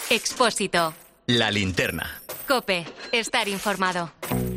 Expósito. La linterna. COPE. Estar informado.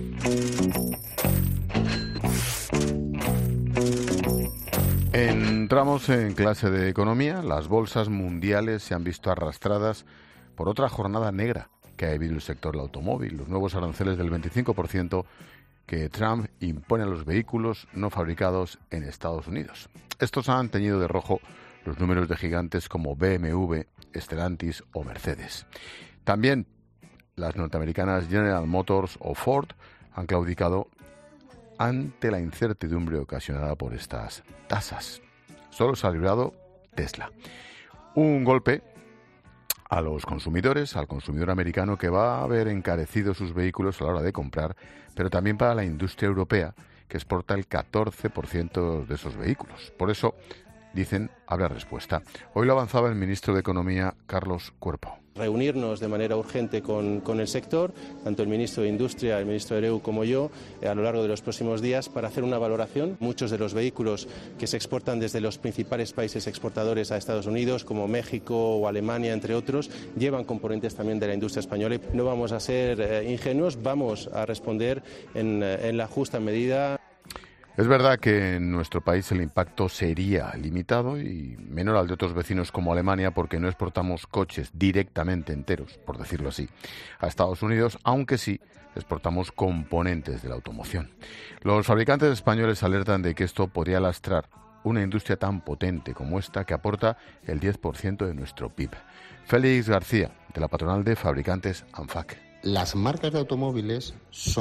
Entramos en clase de economía. Las bolsas mundiales se han visto arrastradas por otra jornada negra que ha vivido el sector del automóvil. Los nuevos aranceles del 25% que Trump impone a los vehículos no fabricados en Estados Unidos. Estos han teñido de rojo los números de gigantes como BMW, Stellantis o Mercedes. También las norteamericanas General Motors o Ford han claudicado ante la incertidumbre ocasionada por estas tasas. Solo se ha librado Tesla. Un golpe a los consumidores, al consumidor americano, que va a ver encarecidos sus vehículos a la hora de comprar, pero también para la industria europea, que exporta el 14% de esos vehículos. Por eso, dicen, habrá respuesta. Hoy lo avanzaba el ministro de Economía, Carlos Cuerpo. Reunirnos de manera urgente con el sector, tanto el ministro de Industria, el ministro de Ereu como yo, a lo largo de los próximos días para hacer una valoración. Muchos de los vehículos que se exportan desde los principales países exportadores a Estados Unidos, como México o Alemania, entre otros, llevan componentes también de la industria española. No vamos a ser ingenuos, vamos a responder en la justa medida. Es verdad que en nuestro país el impacto sería limitado y menor al de otros vecinos como Alemania, porque no exportamos coches directamente enteros, por decirlo así, a Estados Unidos, aunque sí exportamos componentes de la automoción. Los fabricantes españoles alertan de que esto podría lastrar una industria tan potente como esta, que aporta el 10% de nuestro PIB. Félix García, de la patronal de fabricantes ANFAC. Las marcas de automóviles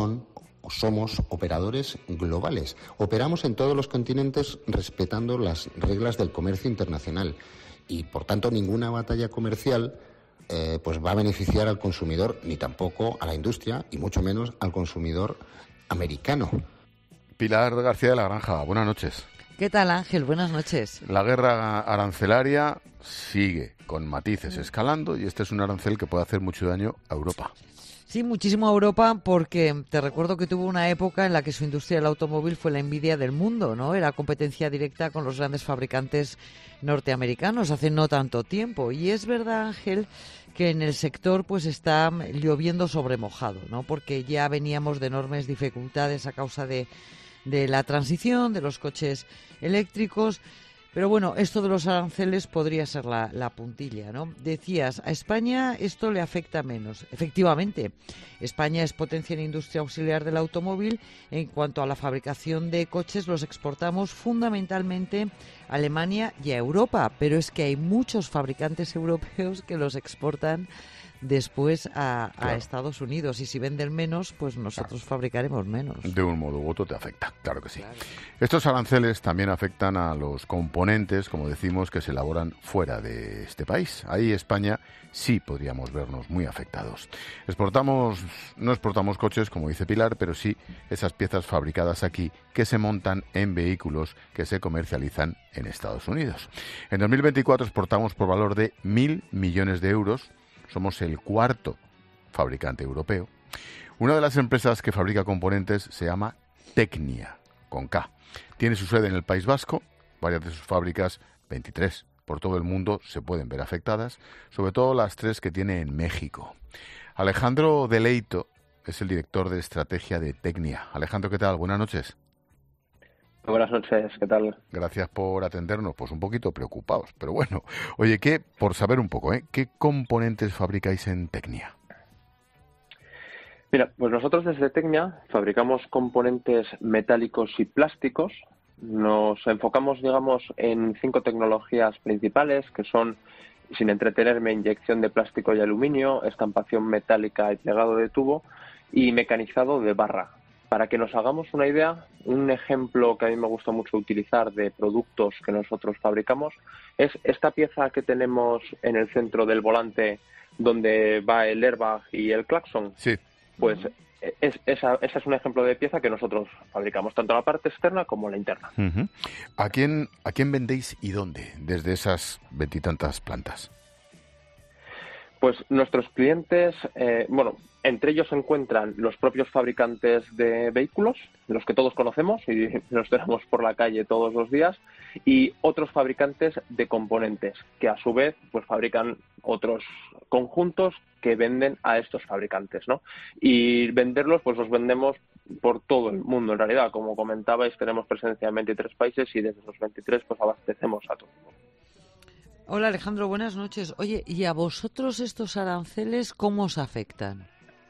somos operadores globales. Operamos en todos los continentes respetando las reglas del comercio internacional y, por tanto, ninguna batalla comercial pues va a beneficiar al consumidor, ni tampoco a la industria, y mucho menos al consumidor americano. Pilar García de la Granja, buenas noches. ¿Qué tal, Ángel? Buenas noches. La guerra arancelaria sigue con matices escalando y este es un arancel que puede hacer mucho daño a Europa. Sí, muchísimo a Europa, porque te recuerdo que tuvo una época en la que su industria del automóvil fue la envidia del mundo, ¿no? Era competencia directa con los grandes fabricantes norteamericanos hace no tanto tiempo. Y es verdad, Ángel, que en el sector pues está lloviendo sobre mojado, ¿no? Porque ya veníamos de enormes dificultades a causa de la transición, de los coches eléctricos. Pero bueno, esto de los aranceles podría ser la puntilla, ¿no? Decías, a España esto le afecta menos. Efectivamente, España es potencia en industria auxiliar del automóvil. En cuanto a la fabricación de coches, los exportamos fundamentalmente a Alemania y a Europa. Pero es que hay muchos fabricantes europeos que los exportan después a Estados Unidos, y si venden menos, pues nosotros fabricaremos menos. De un modo u otro te afecta, claro que sí. Claro. Estos aranceles también afectan a los componentes, como decimos, que se elaboran fuera de este país. Ahí España sí podríamos vernos muy afectados. No exportamos coches, como dice Pilar, pero sí esas piezas fabricadas aquí que se montan en vehículos que se comercializan en Estados Unidos. En 2024 exportamos por valor de 1.000 millones de euros. Somos el cuarto fabricante europeo. Una de las empresas que fabrica componentes se llama Tecnia, con K. Tiene su sede en el País Vasco. Varias de sus fábricas, 23 por todo el mundo, se pueden ver afectadas, sobre todo las 3 que tiene en México. Alejandro Deleito es el director de estrategia de Tecnia. Alejandro, ¿qué tal? Buenas noches. Buenas noches, ¿qué tal? Gracias por atendernos, pues un poquito preocupados, pero bueno. Oye, por saber un poco, ¿qué componentes fabricáis en Tecnia? Mira, pues nosotros desde Tecnia fabricamos componentes metálicos y plásticos. Nos enfocamos, digamos, en 5 tecnologías principales, que son, sin entretenerme, inyección de plástico y aluminio, estampación metálica y plegado de tubo, y mecanizado de barra. Para que nos hagamos una idea, un ejemplo que a mí me gusta mucho utilizar de productos que nosotros fabricamos es esta pieza que tenemos en el centro del volante, donde va el airbag y el claxon. Sí. Pues esa es un ejemplo de pieza que nosotros fabricamos, tanto la parte externa como la interna. Uh-huh. ¿A quién vendéis y dónde desde esas 20 y tantas plantas? Pues nuestros clientes, Entre ellos se encuentran los propios fabricantes de vehículos, los que todos conocemos y los tenemos por la calle todos los días, y otros fabricantes de componentes, que a su vez pues fabrican otros conjuntos que venden a estos fabricantes, ¿no? Y venderlos, pues los vendemos por todo el mundo, en realidad. Como comentabais, tenemos presencia en 23 países y desde esos 23 pues abastecemos a todo el mundo. Hola Alejandro, buenas noches. Oye, ¿y a vosotros estos aranceles cómo os afectan?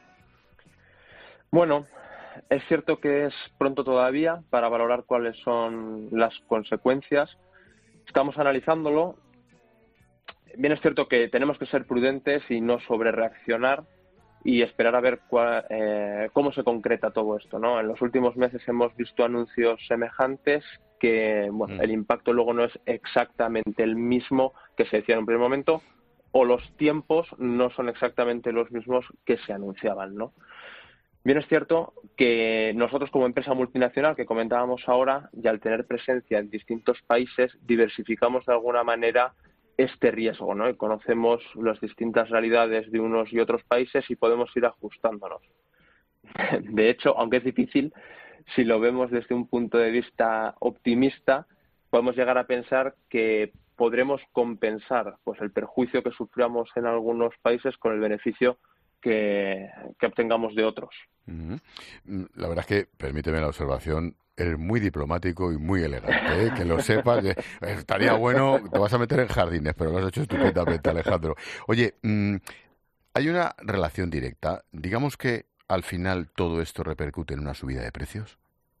Bueno, es cierto que es pronto todavía para valorar cuáles son las consecuencias. Estamos analizándolo. Bien, es cierto que tenemos que ser prudentes y no sobrereaccionar y esperar a ver cómo se concreta todo esto, ¿no? En los últimos meses hemos visto anuncios semejantes que, bueno, el impacto luego no es exactamente el mismo que se decía en un primer momento, o los tiempos no son exactamente los mismos que se anunciaban, ¿no? Bien, es cierto que nosotros como empresa multinacional que comentábamos ahora, y al tener presencia en distintos países, diversificamos de alguna manera este riesgo, ¿no? Y conocemos las distintas realidades de unos y otros países y podemos ir ajustándonos. De hecho, aunque es difícil, si lo vemos desde un punto de vista optimista, podemos llegar a pensar que podremos compensar pues el perjuicio que suframos en algunos países con el beneficio que obtengamos de otros. La verdad es que, permíteme la observación, eres muy diplomático y muy elegante, ¿eh? Que lo sepas. Estaría bueno, te vas a meter en jardines, pero lo has hecho estupendamente, Alejandro. Oye, hay una relación directa. Digamos que al final todo esto repercute en una subida de precios.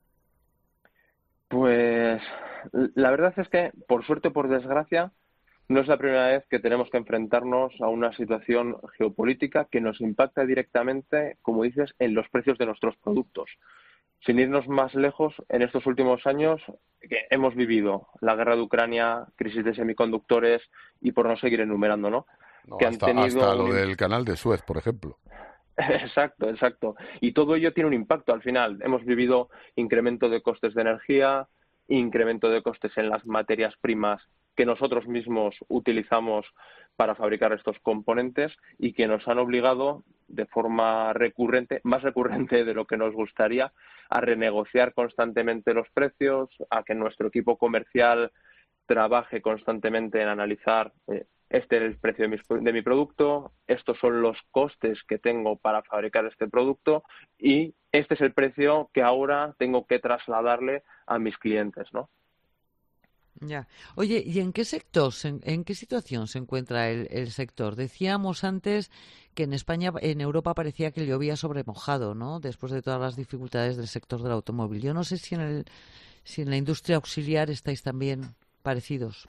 Pues la verdad es que, por suerte o por desgracia, no es la primera vez que tenemos que enfrentarnos a una situación geopolítica que nos impacta directamente, como dices, en los precios de nuestros productos. Sin irnos más lejos, en estos últimos años que hemos vivido la guerra de Ucrania, crisis de semiconductores y por no seguir enumerando, ¿no? No, Que han tenido hasta lo del canal de Suez, por ejemplo. Exacto, exacto. Y todo ello tiene un impacto al final. Hemos vivido incremento de costes de energía, incremento de costes en las materias primas que nosotros mismos utilizamos para fabricar estos componentes y que nos han obligado de forma recurrente, más recurrente de lo que nos gustaría, a renegociar constantemente los precios, a que nuestro equipo comercial trabaje constantemente en analizar este es el precio de mi producto, estos son los costes que tengo para fabricar este producto y este es el precio que ahora tengo que trasladarle a mis clientes, ¿no? Ya. Oye, ¿y en qué sector, en qué situación se encuentra el sector? Decíamos antes que en España, en Europa parecía que llovía sobre mojado, ¿no? Después de todas las dificultades del sector del automóvil. Yo no sé si en la industria auxiliar estáis también parecidos.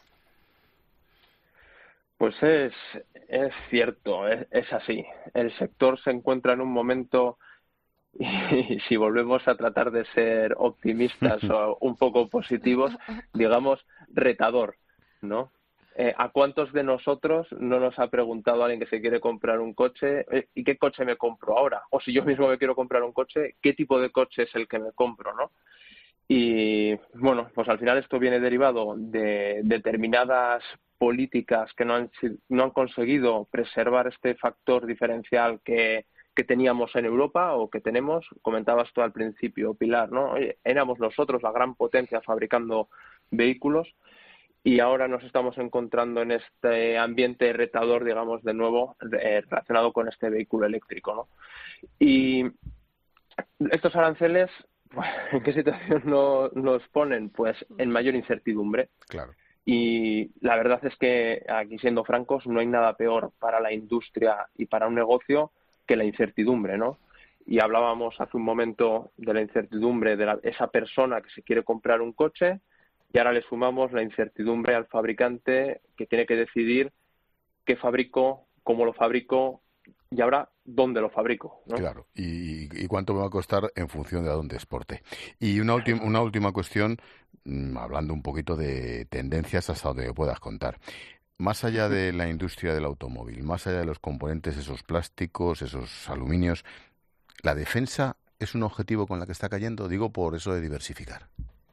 Pues es cierto, es así. El sector se encuentra en un momento, y si volvemos a tratar de ser optimistas o un poco positivos, digamos, retador, ¿no? ¿A cuántos de nosotros no nos ha preguntado alguien que se quiere comprar un coche, ¿y qué coche me compro ahora? O si yo mismo me quiero comprar un coche, ¿qué tipo de coche es el que me compro, no? Y bueno, pues al final esto viene derivado de determinadas políticas que no han conseguido preservar este factor diferencial que teníamos en Europa o que tenemos. Comentabas tú al principio, Pilar, ¿no? Oye, éramos nosotros la gran potencia fabricando vehículos y ahora nos estamos encontrando en este ambiente retador, digamos, de nuevo, relacionado con este vehículo eléctrico, ¿no? Y estos aranceles, pues, ¿en qué situación nos ponen? Pues en mayor incertidumbre. Claro. Y la verdad es que, aquí siendo francos, no hay nada peor para la industria y para un negocio que la incertidumbre, ¿no? Y hablábamos hace un momento de la incertidumbre de esa persona que se quiere comprar un coche y ahora le sumamos la incertidumbre al fabricante que tiene que decidir qué fabrico, cómo lo fabrico y ahora dónde lo fabrico, ¿no? Claro, y cuánto me va a costar en función de a dónde exporte. Y una última cuestión, hablando un poquito de tendencias hasta donde puedas contar. Más allá de la industria del automóvil, más allá de los componentes, esos plásticos, esos aluminios, ¿la defensa es un objetivo con la que está cayendo? Digo por eso de diversificar.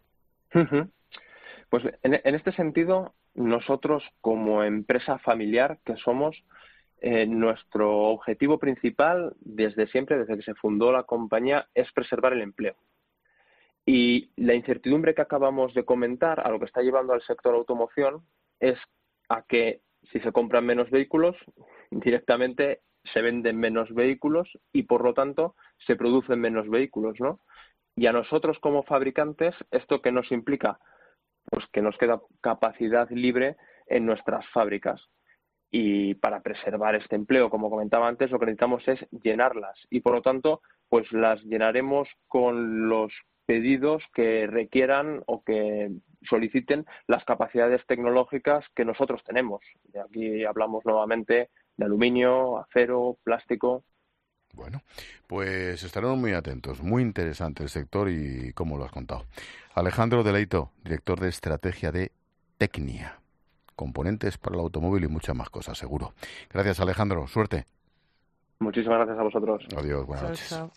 Pues en este sentido, nosotros como empresa familiar que somos, nuestro objetivo principal desde siempre, desde que se fundó la compañía, es preservar el empleo. Y la incertidumbre que acabamos de comentar, a lo que está llevando al sector automoción, es a que si se compran menos vehículos, directamente se venden menos vehículos y, por lo tanto, se producen menos vehículos, ¿no? Y a nosotros como fabricantes, ¿esto qué nos implica? Pues que nos queda capacidad libre en nuestras fábricas. Y para preservar este empleo, como comentaba antes, lo que necesitamos es llenarlas. Y, por lo tanto, pues las llenaremos con los pedidos que requieran o que soliciten las capacidades tecnológicas que nosotros tenemos. Y aquí hablamos nuevamente de aluminio, acero, plástico. Bueno, pues estaremos muy atentos. Muy interesante el sector y cómo lo has contado. Alejandro Deleito, director de estrategia de Tecnia. Componentes para el automóvil y muchas más cosas, seguro. Gracias, Alejandro. Suerte. Muchísimas gracias a vosotros. Adiós, buenas Chao, noches. chao.